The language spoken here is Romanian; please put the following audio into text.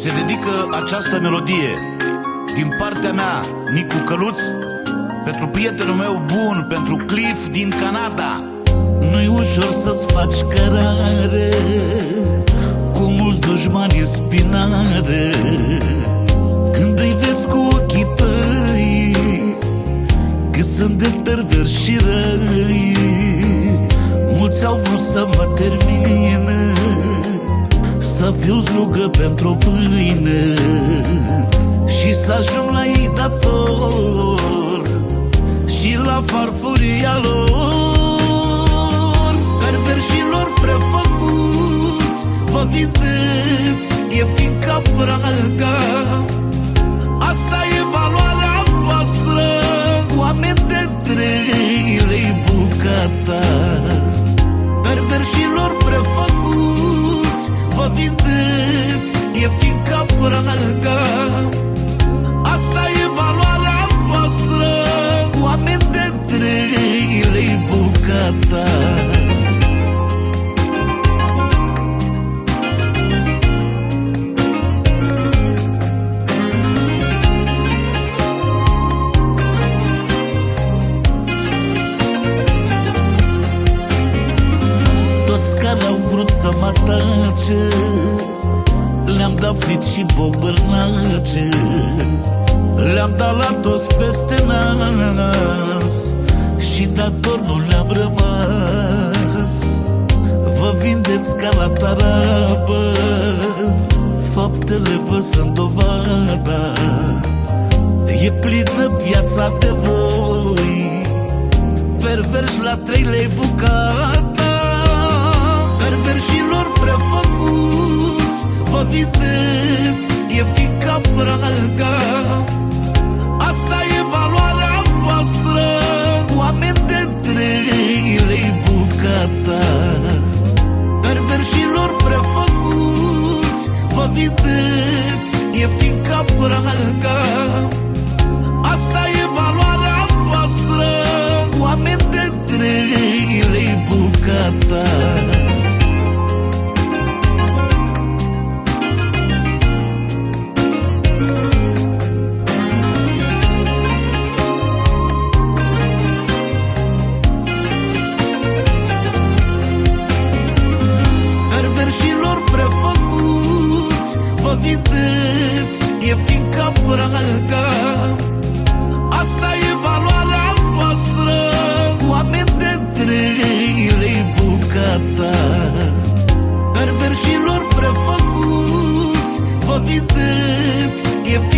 Se dedică această melodie din partea mea, Nicu Căluț, pentru prietenul meu bun, pentru Cliff din Canada. Nu-i ușor să-ți faci cărare cu mulți dușmani în spinare, când îi vezi cu ochii tăi că sunt de perversi și răi. Mulți au vrut să mă termine, să fiu slugă pentru pâine și să ajung la ei dator și la farfuria lor. Perverșilor prefăcuți, vă vindeți ieftin ca praga. Asta e valoarea voastră, oameni de 3 lei bucata. Perverșilor prefăcuți, vă vindeți ieftin ca praga. Asta e valoarea voastră, oameni de 3 lei bucata. Toți care au vrut să mă atace, le-am dat fit și bobârnace, le-am dat la toți peste nas și dator nu le-am rămas. Vă vindeți ca la tarabă, faptele vă sunt dovada. E plină piața de voi, perverși la 3 lei bucata. Perverșilor prefăcuți, vă vindeți ieftin ca praga. Asta e valoarea voastră, oameni de 3 lei bucata. Perverșilor prefăcuți, vă vindeți ieftin ca praga. Asta e valoarea voastră, oameni de 3 lei bucata. Perverșilor prefăcuți, vă vindeți ieftin ca praga. Asta e valoarea voastră, oameni de 3 lei bucata. Perverșilor prefăcuți, vă vindeți ieftin